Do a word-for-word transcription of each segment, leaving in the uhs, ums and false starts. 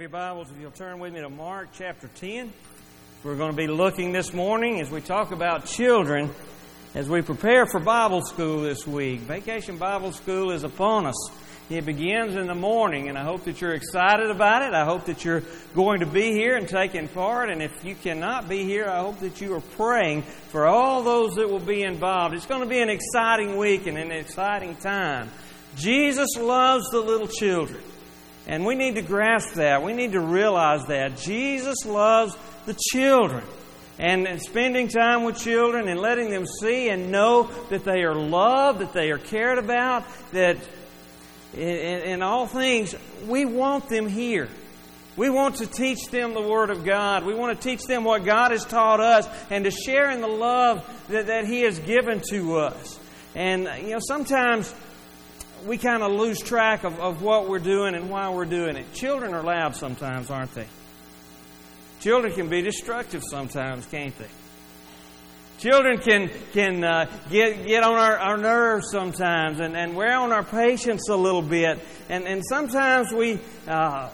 your Bibles, if you'll turn with me to Mark chapter ten. We're going to be looking this morning as we talk about children, as we prepare for Bible school this week. Vacation Bible School is upon us. It begins in the morning, and I hope that you're excited about it. I hope that you're going to be here and taking part. And if you cannot be here, I hope that you are praying for all those that will be involved. It's going to be an exciting week and an exciting time. Jesus loves the little children. And we need to grasp that. We need to realize that. Jesus loves the children. And spending time with children and letting them see and know that they are loved, that they are cared about, that in, in all things, we want them here. We want to teach them the Word of God. We want to teach them what God has taught us and to share in the love that, that He has given to us. And, you know, sometimes we kind of lose track of, of what we're doing and why we're doing it. Children are loud sometimes, aren't they? Children can be destructive sometimes, can't they? Children can can uh, get get on our, our nerves sometimes and, and wear on our patience a little bit. And and sometimes we uh,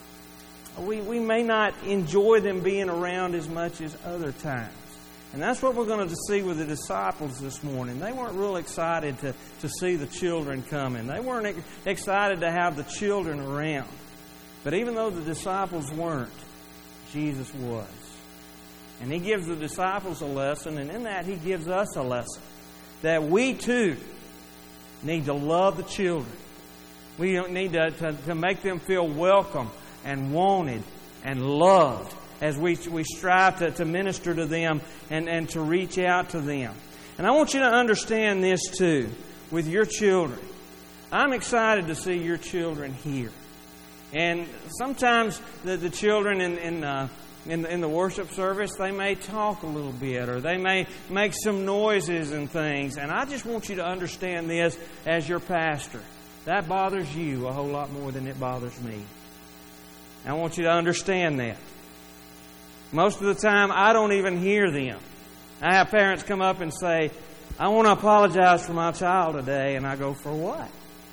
we we may not enjoy them being around as much as other times. And that's what we're going to see with the disciples this morning. They weren't real excited to, to see the children coming. They weren't ex- excited to have the children around. But even though the disciples weren't, Jesus was. And He gives the disciples a lesson, and in that He gives us a lesson. That we too need to love the children. We need to, to, to make them feel welcome and wanted and loved, as we we strive to, to minister to them and, and to reach out to them. And I want you to understand this too, with your children. I'm excited to see your children here. And sometimes the, the children in in, uh, in in the worship service, they may talk a little bit, or they may make some noises and things. And I just want you to understand this as your pastor. That bothers you a whole lot more than it bothers me. I want you to understand that. Most of the time, I don't even hear them. I have parents come up and say, I want to apologize for my child today. And I go, for what?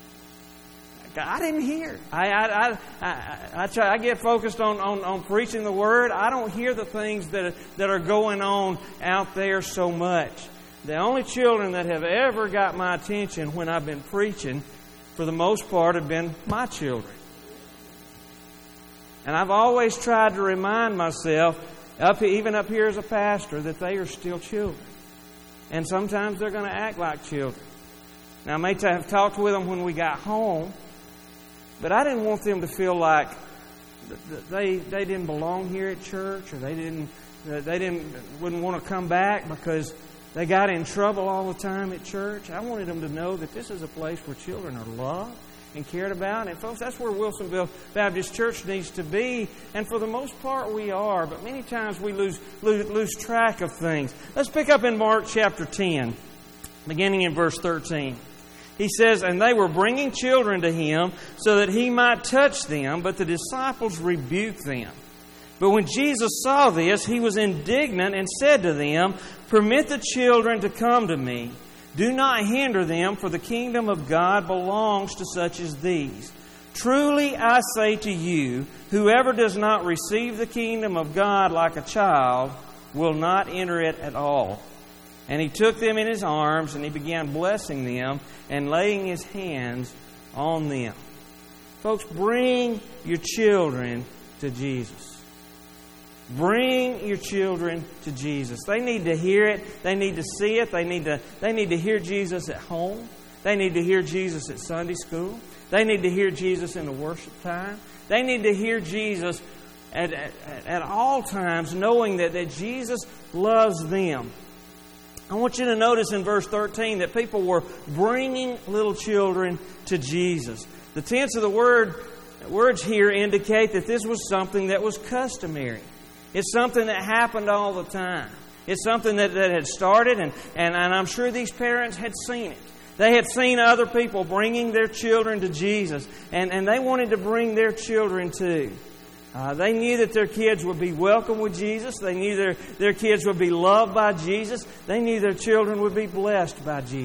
I didn't hear. I I I I, I, try, I get focused on, on, on preaching the Word. I don't hear the things that are, that are going on out there so much. The only children that have ever got my attention when I've been preaching, for the most part, have been my children. And I've always tried to remind myself, up even up here as a pastor, that they are still children. And sometimes they're going to act like children. Now, I may have talked with them when we got home, but I didn't want them to feel like they they didn't belong here at church, or they didn't they didn't wouldn't want to come back because they got in trouble all the time at church. I wanted them to know that this is a place where children are loved and cared about. And folks, that's where Wilsonville Baptist Church needs to be. And for the most part, we are. But many times we lose, lose, lose track of things. Let's pick up in Mark chapter ten, beginning in verse thirteen. He says, and they were bringing children to Him so that He might touch them, but the disciples rebuked them. But when Jesus saw this, He was indignant and said to them, permit the children to come to me. Do not hinder them, for the kingdom of God belongs to such as these. Truly I say to you, whoever does not receive the kingdom of God like a child will not enter it at all. And He took them in His arms, and He began blessing them and laying His hands on them. Folks, bring your children to Jesus. Bring your children to Jesus. They need to hear it. They need to see it. They need to, they need to hear Jesus at home. They need to hear Jesus at Sunday school. They need to hear Jesus in the worship time. They need to hear Jesus at, at, at all times, knowing that, that Jesus loves them. I want you to notice in verse thirteen that people were bringing little children to Jesus. The tense of the word words here indicate that this was something that was customary. It's something that happened all the time. It's something that, that had started, and, and, and I'm sure these parents had seen it. They had seen other people bringing their children to Jesus, and, and they wanted to bring their children too. Uh, they knew that their kids would be welcome with Jesus. They knew their, their kids would be loved by Jesus. They knew their children would be blessed by Jesus.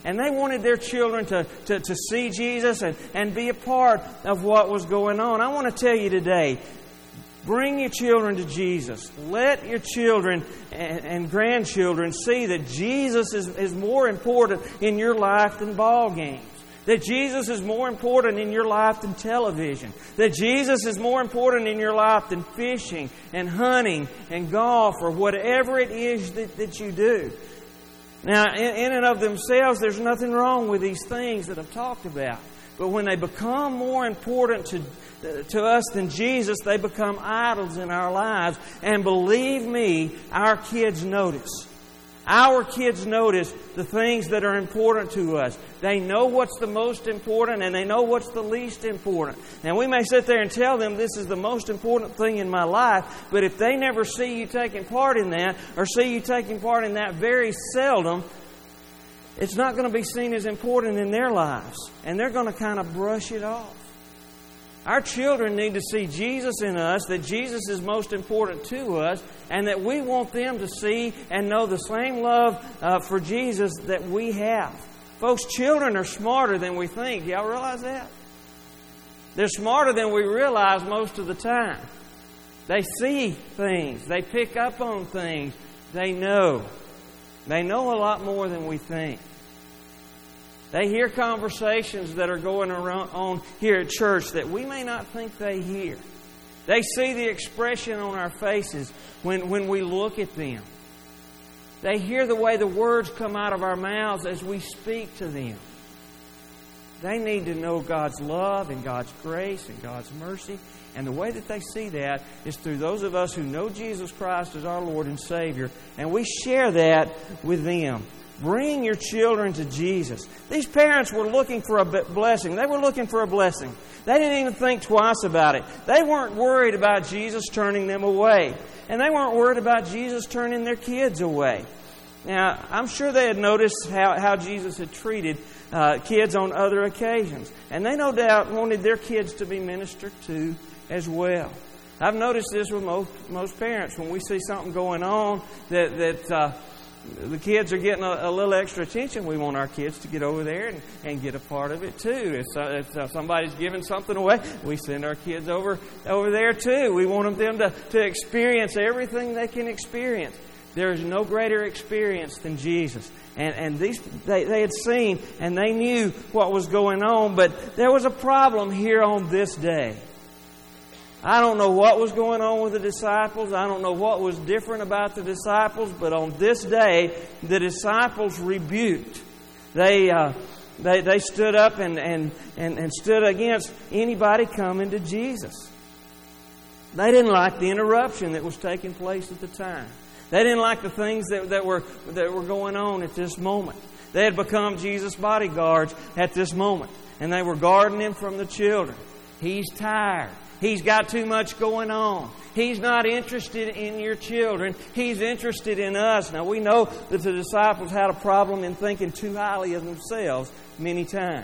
And they wanted their children to, to, to see Jesus and, and be a part of what was going on. I want to tell you today, bring your children to Jesus. Let your children and, and grandchildren see that Jesus is, is more important in your life than ball games. That Jesus is more important in your life than television. That Jesus is more important in your life than fishing and hunting and golf or whatever it is that, that you do. Now, in, in and of themselves, there's nothing wrong with these things that I've talked about. But when they become more important to, to us than Jesus, they become idols in our lives. And believe me, our kids notice. Our kids notice the things that are important to us. They know what's the most important and they know what's the least important. Now, we may sit there and tell them this is the most important thing in my life, but if they never see you taking part in that or see you taking part in that very seldom, it's not going to be seen as important in their lives. And they're going to kind of brush it off. Our children need to see Jesus in us, that Jesus is most important to us, and that we want them to see and know the same love uh, for Jesus that we have. Folks, children are smarter than we think. Y'all realize that? They're smarter than we realize most of the time. They see things. They pick up on things. They know. They know a lot more than we think. They hear conversations that are going around on here at church that we may not think they hear. They see the expression on our faces when, when we look at them. They hear the way the words come out of our mouths as we speak to them. They need to know God's love and God's grace and God's mercy. And the way that they see that is through those of us who know Jesus Christ as our Lord and Savior. And we share that with them. Bring your children to Jesus. These parents were looking for a blessing. They were looking for a blessing. They didn't even think twice about it. They weren't worried about Jesus turning them away. And they weren't worried about Jesus turning their kids away. Now, I'm sure they had noticed how, how Jesus had treated uh, kids on other occasions. And they no doubt wanted their kids to be ministered to as well. I've noticed this with most, most parents. When we see something going on that... that uh, the kids are getting a, a little extra attention, we want our kids to get over there and, and get a part of it too. If, uh, if uh, somebody's giving something away, we send our kids over over there too. We want them to, to experience everything they can experience. There is no greater experience than Jesus. And, and these they, they had seen and they knew what was going on, but there was a problem here on this day. I don't know what was going on with the disciples. I don't know what was different about the disciples. But on this day, the disciples rebuked. They uh, they, they stood up and, and, and, and stood against anybody coming to Jesus. They didn't like the interruption that was taking place at the time. They didn't like the things that, that were that were going on at this moment. They had become Jesus' bodyguards at this moment. And they were guarding him from the children. He's tired. He's got too much going on. He's not interested in your children. He's interested in us. Now, we know that the disciples had a problem in thinking too highly of themselves many times.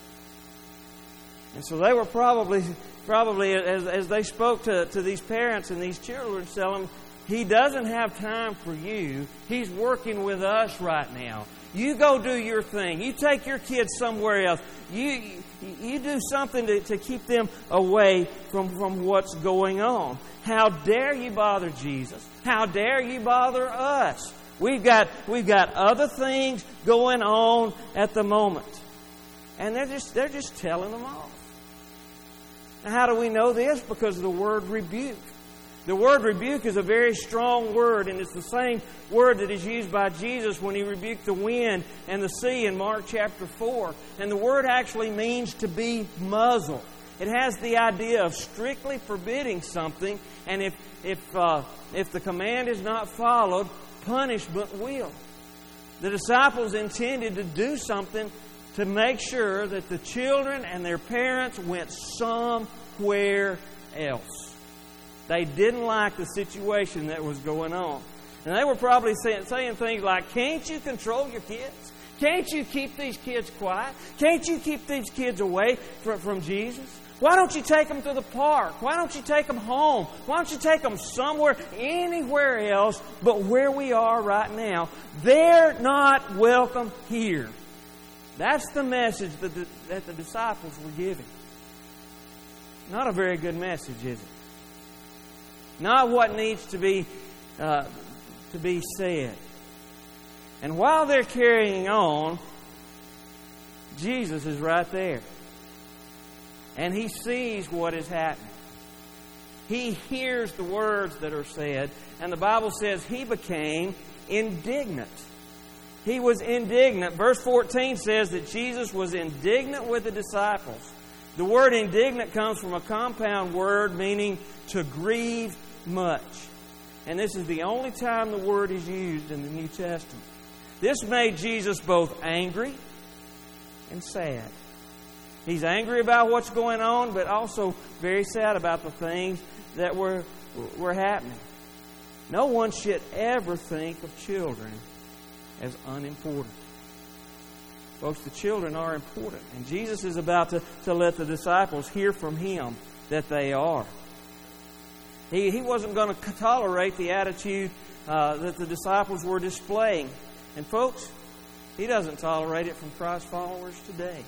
And so they were probably, probably as, as they spoke to, to these parents and these children, telling them, He doesn't have time for you. He's working with us right now. You go do your thing. You take your kids somewhere else. You you do something to, to keep them away from, from what's going on. How dare you bother Jesus? How dare you bother us? We've got we've got other things going on at the moment. And they're just they're just telling them off. Now, how do we know this? Because of the word rebuke. The word rebuke is a very strong word, and it's the same word that is used by Jesus when He rebuked the wind and the sea in Mark chapter four. And the word actually means to be muzzled. It has the idea of strictly forbidding something, and if if uh, if the command is not followed, punishment will. The disciples intended to do something to make sure that the children and their parents went somewhere else. They didn't like the situation that was going on. And they were probably saying, saying things like, can't you control your kids? Can't you keep these kids quiet? Can't you keep these kids away from, from Jesus? Why don't you take them to the park? Why don't you take them home? Why don't you take them somewhere, anywhere else but where we are right now? They're not welcome here. That's the message that the, that the disciples were giving. Not a very good message, is it? Not what needs to be uh, to be said. And while they're carrying on, Jesus is right there. And He sees what is happening. He hears the words that are said. And the Bible says He became indignant. He was indignant. Verse fourteen says that Jesus was indignant with the disciples. The word indignant comes from a compound word meaning to grieve much. And this is the only time the word is used in the New Testament. This made Jesus both angry and sad. He's angry about what's going on, but also very sad about the things that were, were happening. No one should ever think of children as unimportant. Folks, the children are important. And Jesus is about to, to let the disciples hear from Him that they are. He, he wasn't going to tolerate the attitude uh, that the disciples were displaying. And folks, He doesn't tolerate it from Christ followers today.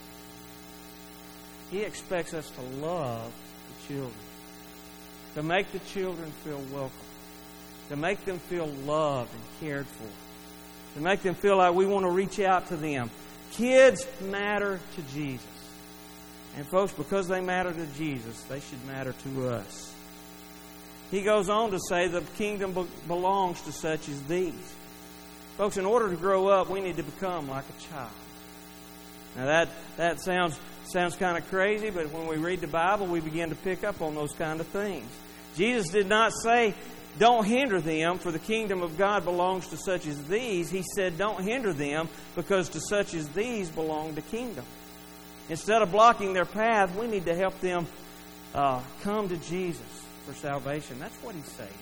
He expects us to love the children. To make the children feel welcome. To make them feel loved and cared for. To make them feel like we want to reach out to them. Kids matter to Jesus. And folks, because they matter to Jesus, they should matter to us. He goes on to say the kingdom be- belongs to such as these. Folks, in order to grow up, we need to become like a child. Now that, that sounds, sounds kind of crazy, but when we read the Bible, we begin to pick up on those kind of things. Jesus did not say, don't hinder them, for the kingdom of God belongs to such as these. He said, don't hinder them, because to such as these belong the kingdom. Instead of blocking their path, we need to help them uh, come to Jesus for salvation. That's what He's saying.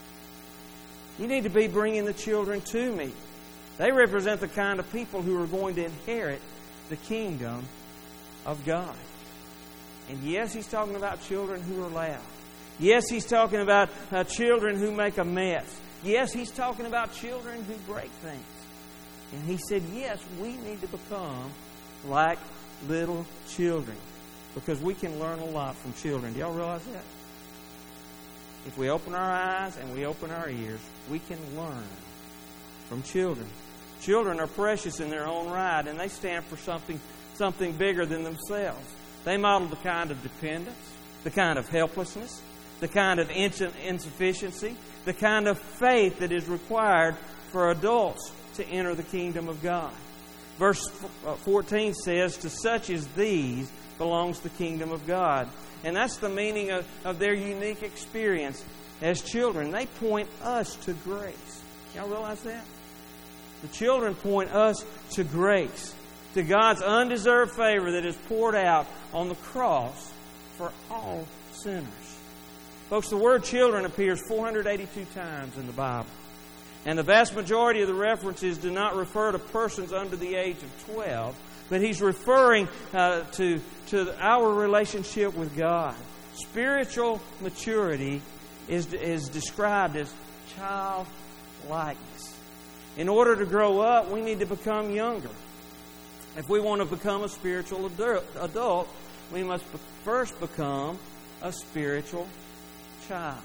You need to be bringing the children to me. They represent the kind of people who are going to inherit the kingdom of God. And yes, He's talking about children who are loud. Yes, He's talking about uh, children who make a mess. Yes, He's talking about children who break things. And He said, yes, we need to become like little children. Because we can learn a lot from children. Do y'all realize that? If we open our eyes and we open our ears, we can learn from children. Children are precious in their own right, and they stand for something, something bigger than themselves. They model the kind of dependence, the kind of helplessness, the kind of insufficiency, the kind of faith that is required for adults to enter the kingdom of God. Verse fourteen says, to such as these belongs the kingdom of God. And that's the meaning of, of their unique experience as children. They point us to grace. Y'all realize that? The children point us to grace, to God's undeserved favor that is poured out on the cross for all sinners. Folks, the word children appears four hundred eighty-two times in the Bible. And the vast majority of the references do not refer to persons under the age of twelve, but he's referring uh, to, to our relationship with God. Spiritual maturity is, is described as childlikeness. In order to grow up, we need to become younger. If we want to become a spiritual adult, we must first become a spiritual child.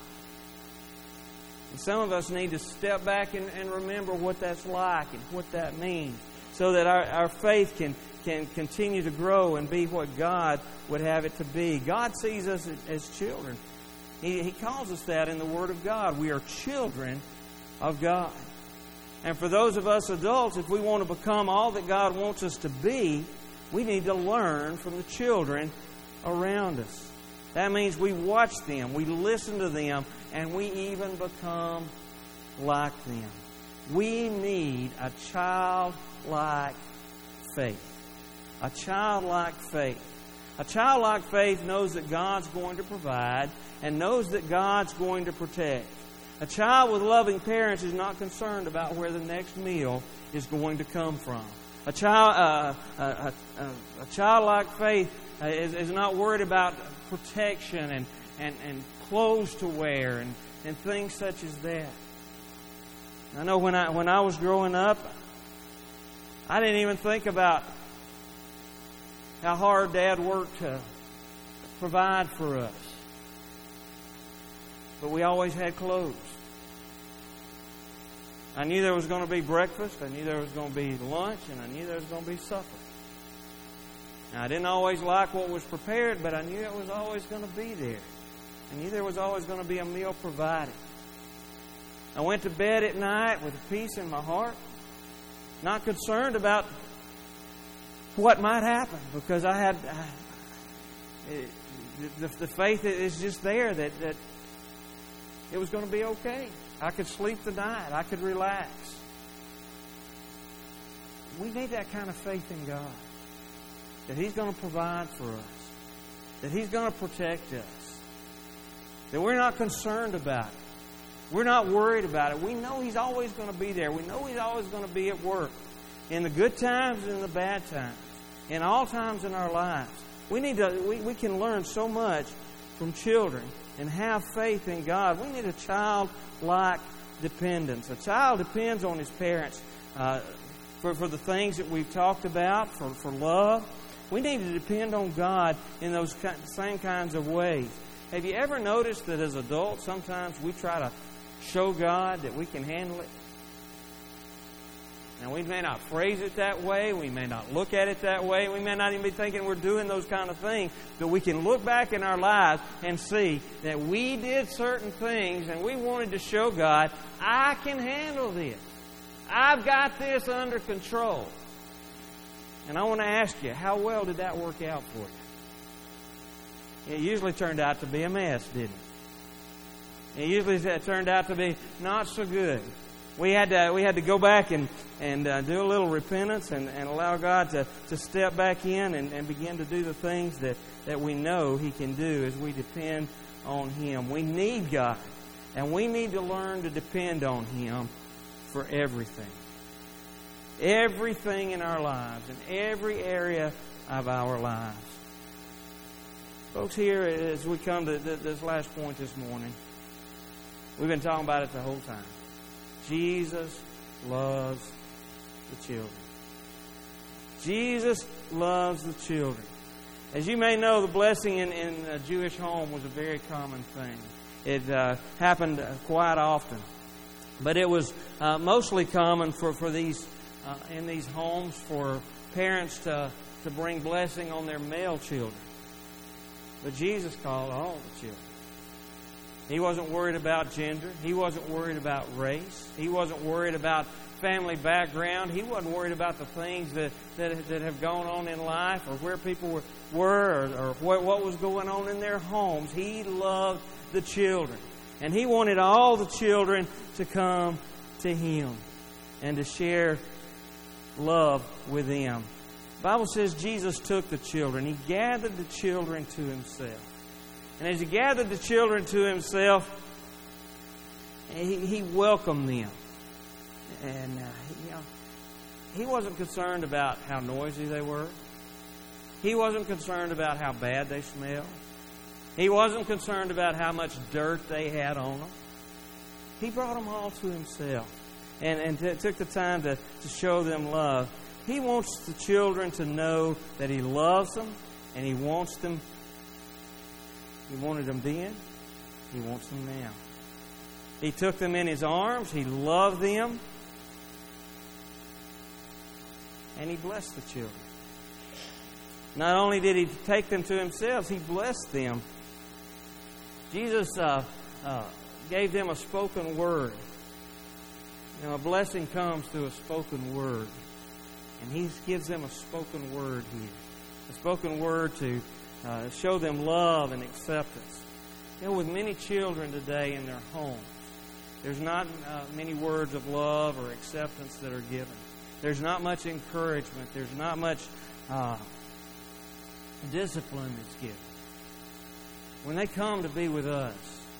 And some of us need to step back and, and remember what that's like and what that means, so that our, our faith can, can continue to grow and be what God would have it to be. God sees us as children. He, he calls us that in the Word of God. We are children of God. And for those of us adults, if we want to become all that God wants us to be, we need to learn from the children around us. That means we watch them, we listen to them, and we even become like them. We need a childlike faith. A childlike faith. A childlike faith knows that God's going to provide and knows that God's going to protect. A child with loving parents is not concerned about where the next meal is going to come from. A child, uh, a, a, a childlike faith uh, is, is not worried about protection and, and, and clothes to wear and, and things such as that. I know when I when I was growing up, I didn't even think about how hard Dad worked to provide for us. But we always had clothes. I knew there was going to be breakfast, I knew there was going to be lunch, and I knew there was going to be supper. Now, I didn't always like what was prepared, but I knew it was always going to be there. I knew there was always going to be a meal provided. I went to bed at night with peace in my heart, not concerned about what might happen, because I had I, it, the, the faith is just there that, that it was going to be okay. I could sleep the night. I could relax. We need that kind of faith in God, that He's going to provide for us, that He's going to protect us, that we're not concerned about it. We're not worried about it. We know He's always going to be there. We know He's always going to be at work in the good times and in the bad times, in all times in our lives. We need to. We, we can learn so much from children and have faith in God. We need a childlike dependence. A child depends on his parents uh, for, for the things that we've talked about, for, for love. We need to depend on God in those same kinds of ways. Have you ever noticed that as adults, sometimes we try to show God that we can handle it? Now, we may not phrase it that way. We may not look at it that way. We may not even be thinking we're doing those kind of things. But we can look back in our lives and see that we did certain things and we wanted to show God, I can handle this. I've got this under control. And I want to ask you, how well did that work out for you? It usually turned out to be a mess, didn't it? It usually turned out to be not so good. We had to we had to go back and and uh, do a little repentance and, and allow God to, to step back in and, and begin to do the things that, that we know He can do as we depend on Him. We need God, and we need to learn to depend on Him for everything. Everything in our lives, in every area of our lives. Folks, here as we come to this last point this morning, we've been talking about it the whole time. Jesus loves the children. Jesus loves the children. As you may know, the blessing in, in a Jewish home was a very common thing. It uh, happened quite often. But it was uh, mostly common for, for these uh, in these homes for parents to, to bring blessing on their male children. But Jesus called all the children. He wasn't worried about gender. He wasn't worried about race. He wasn't worried about family background. He wasn't worried about the things that, that, that have gone on in life or where people were, were or, or what, what was going on in their homes. He loved the children. And He wanted all the children to come to Him and to share love with them. The Bible says Jesus took the children. He gathered the children to Himself. And as He gathered the children to Himself, He, he welcomed them. And uh, you know, He wasn't concerned about how noisy they were. He wasn't concerned about how bad they smelled. He wasn't concerned about how much dirt they had on them. He brought them all to Himself and, and t- took the time to, to show them love. He wants the children to know that He loves them, and He wants them. He wanted them then. He wants them now. He took them in His arms. He loved them. And He blessed the children. Not only did He take them to Himself, He blessed them. Jesus uh, uh, gave them a spoken word. You know, a blessing comes through a spoken word. And He gives them a spoken word here. A spoken word to uh, show them love and acceptance. You know, with many children today in their homes, there's not uh, many words of love or acceptance that are given. There's not much encouragement. There's not much uh, discipline that's given. When they come to be with us,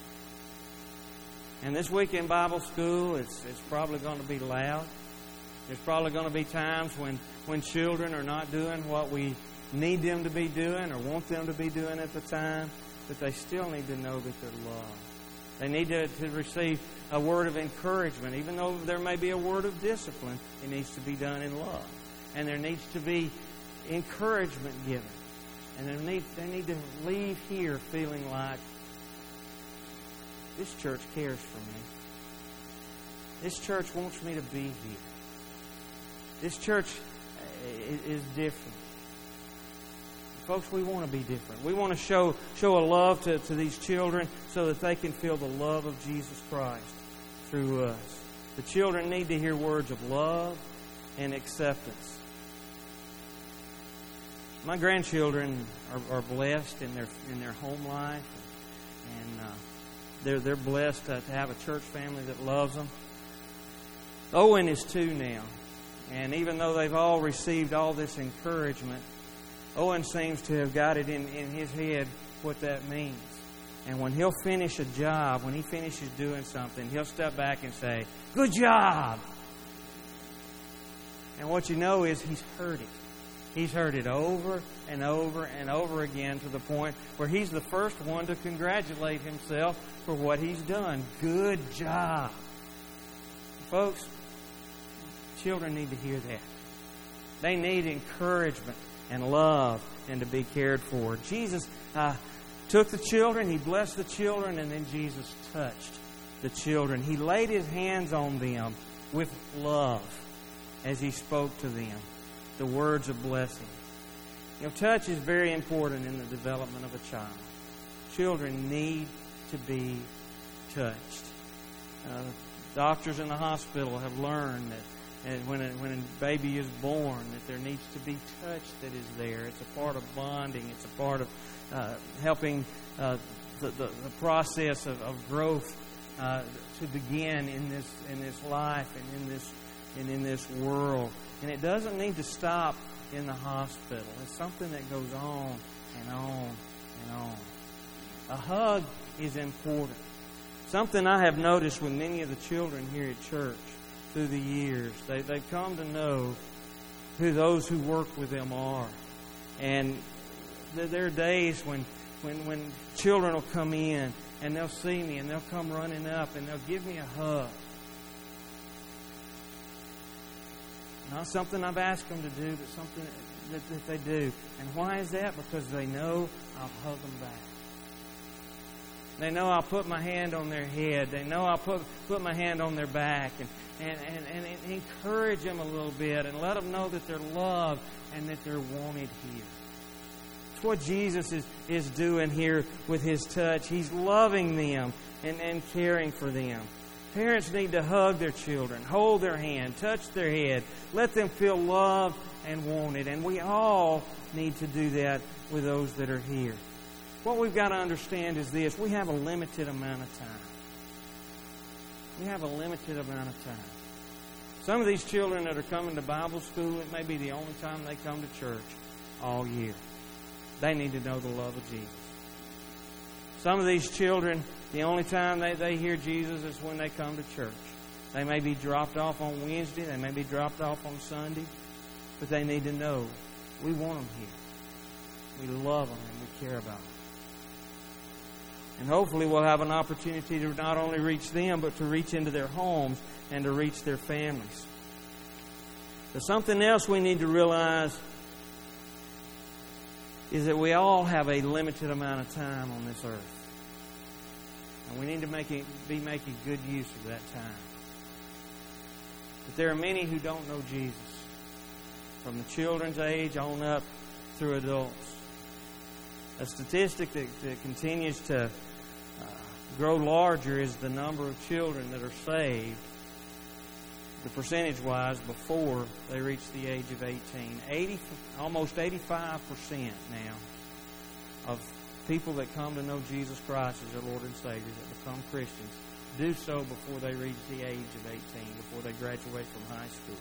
and this week in Bible school, it's, it's probably going to be loud. There's probably going to be times when, when children are not doing what we need them to be doing or want them to be doing at the time, but they still need to know that they're loved. They need to, to receive a word of encouragement. Even though there may be a word of discipline, it needs to be done in love. And there needs to be encouragement given. And they need, they need to leave here feeling like, this church cares for me. This church wants me to be here. This church is different. Folks, we want to be different. We want to show show a love to, to these children so that they can feel the love of Jesus Christ through us. The children need to hear words of love and acceptance. My grandchildren are, are blessed in their in their home life, and uh, they're they're blessed to, to have a church family that loves them. Owen is two now, and even though they've all received all this encouragement, Owen seems to have got it in, in his head what that means. And when he'll finish a job, when he finishes doing something, he'll step back and say, "Good job!" And what you know is he's heard it. He's heard it over and over and over again to the point where he's the first one to congratulate himself for what he's done. Good job. Folks, children need to hear that. They need encouragement and love and to be cared for. Jesus uh, took the children, He blessed the children, and then Jesus touched the children. He laid His hands on them with love as He spoke to them the words of blessing. You know, touch is very important in the development of a child. Children need to be touched. Uh, doctors in the hospital have learned that And when a, when a baby is born, that there needs to be touch that is there. It's a part of bonding. It's a part of uh, helping uh, the, the, the process of, of growth uh, to begin in this in this life and in this and in this world. And it doesn't need to stop in the hospital. It's something that goes on and on and on. A hug is important. Something I have noticed with many of the children here at church through the years. They, they've come to know who those who work with them are. And there are days when, when, when children will come in and they'll see me and they'll come running up and they'll give me a hug. Not something I've asked them to do, but something that, that they do. And why is that? Because they know I'll hug them back. They know I'll put my hand on their head. They know I'll put put my hand on their back and, and, and, and encourage them a little bit and let them know that they're loved and that they're wanted here. It's what Jesus is, is doing here with His touch. He's loving them and, and caring for them. Parents need to hug their children, hold their hand, touch their head, let them feel loved and wanted. And we all need to do that with those that are here. What we've got to understand is this. We have a limited amount of time. We have a limited amount of time. Some of these children that are coming to Bible school, it may be the only time they come to church all year. They need to know the love of Jesus. Some of these children, the only time they, they hear Jesus is when they come to church. They may be dropped off on Wednesday. They may be dropped off on Sunday. But they need to know we want them here. We love them and we care about them. And hopefully we'll have an opportunity to not only reach them, but to reach into their homes and to reach their families. But something else we need to realize is that we all have a limited amount of time on this earth. And we need to make it, be making good use of that time. But there are many who don't know Jesus, from the children's age on up through adults. A statistic that, that continues to uh, grow larger is the number of children that are saved, the percentage-wise, before they reach the age of eighteen. eighty, almost eighty-five percent now of people that come to know Jesus Christ as their Lord and Savior, that become Christians, do so before they reach the age of eighteen, before they graduate from high school.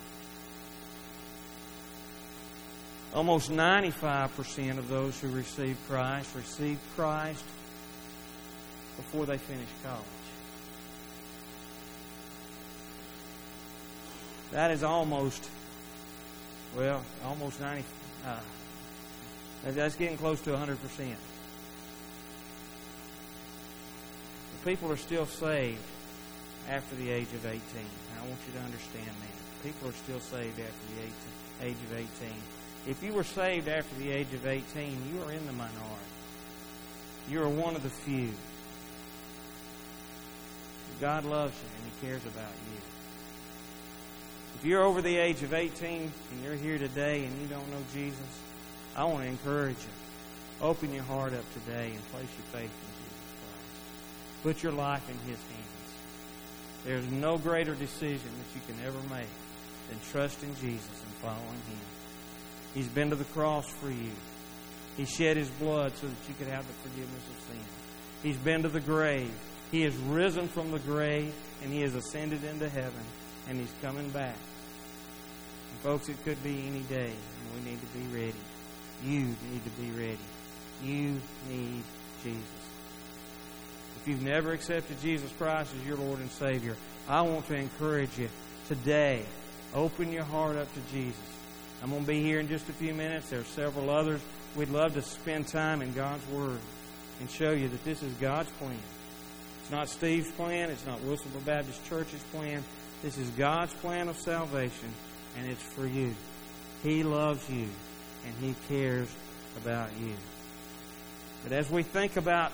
Almost ninety-five percent of those who receive Christ receive Christ before they finish college. That is almost, well, almost ninety. Uh, that's getting close to one hundred percent. People are still saved after the age of eighteen. I want you to understand that. People are still saved after the age of eighteen. If you were saved after the age of eighteen, you are in the minority. You are one of the few. God loves you and He cares about you. If you're over the age of eighteen and you're here today and you don't know Jesus, I want to encourage you. Open your heart up today and place your faith in Jesus Christ. Put your life in His hands. There's no greater decision that you can ever make than trusting Jesus and following Him. He's been to the cross for you. He shed His blood so that you could have the forgiveness of sin. He's been to the grave. He has risen from the grave and He has ascended into heaven and He's coming back. And folks, it could be any day and we need to be ready. You need to be ready. You need Jesus. If you've never accepted Jesus Christ as your Lord and Savior, I want to encourage you today. Open your heart up to Jesus. I'm going to be here in just a few minutes. There are several others. We'd love to spend time in God's Word and show you that this is God's plan. It's not Steve's plan. It's not Wilsonville Baptist Church's plan. This is God's plan of salvation, and it's for you. He loves you, and He cares about you. But as we think about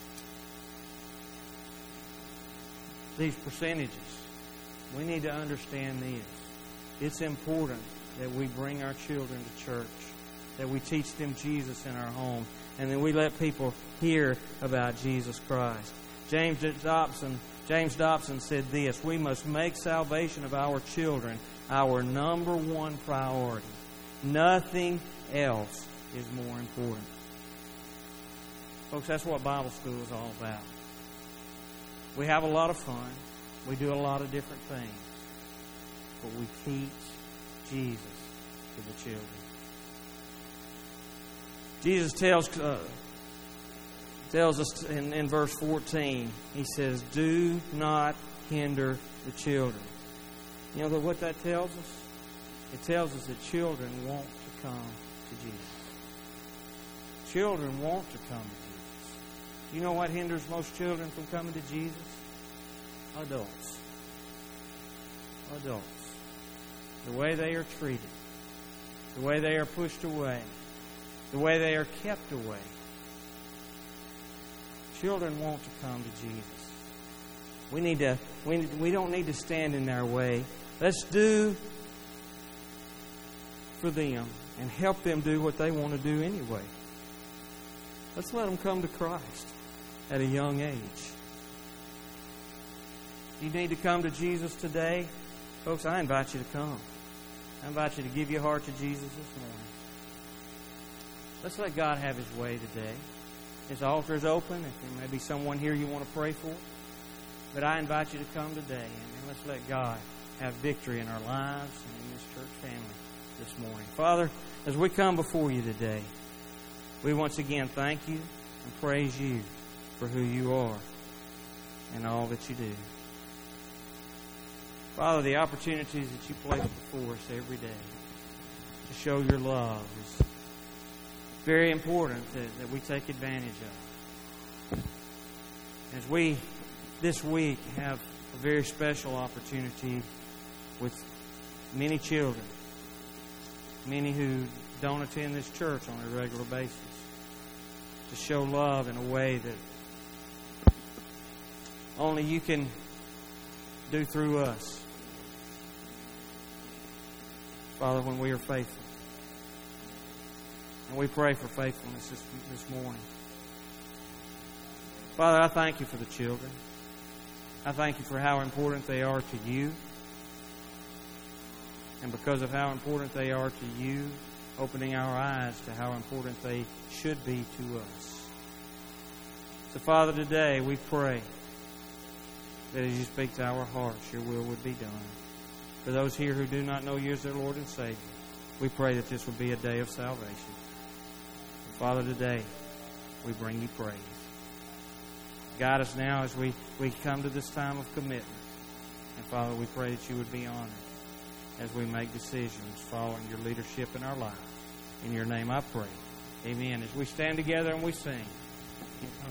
these percentages, we need to understand this. It's important that we bring our children to church, that we teach them Jesus in our home, and that we let people hear about Jesus Christ. James Dobson, James Dobson said this: we must make salvation of our children our number one priority. Nothing else is more important. Folks, that's what Bible school is all about. We have a lot of fun. We do a lot of different things. But we teach Jesus to the children. Jesus tells uh, tells us in, in verse fourteen, He says, do not hinder the children. You know what that tells us? It tells us that children want to come to Jesus. Children want to come to Jesus. You know what hinders most children from coming to Jesus? Adults. Adults. The way they are treated. The way they are pushed away. The way they are kept away. Children want to come to Jesus. We need to. We we don't need to stand in their way. Let's do for them and help them do what they want to do anyway. Let's let them come to Christ at a young age. You need to come to Jesus today, folks. I invite you to come. I invite you to give your heart to Jesus this morning. Let's let God have His way today. His altar is open. If there may be someone here you want to pray for. But I invite you to come today, and let's let God have victory in our lives and in this church family this morning. Father, as we come before you today, we once again thank you and praise you for who you are and all that you do. Father, the opportunities that you place before us every day to show your love is very important that, that we take advantage of. As we, this week, have a very special opportunity with many children, many who don't attend this church on a regular basis, to show love in a way that only you can do through us. Father, when we are faithful. And we pray for faithfulness this, this morning. Father, I thank you for the children. I thank you for how important they are to you. And because of how important they are to you, opening our eyes to how important they should be to us. So, Father, today we pray that as you speak to our hearts, your will would be done. For those here who do not know you as their Lord and Savior, we pray that this will be a day of salvation. And Father, today we bring you praise. Guide us now as we, we come to this time of commitment. And Father, we pray that you would be honored as we make decisions following your leadership in our lives. In your name I pray. Amen. As we stand together and we sing.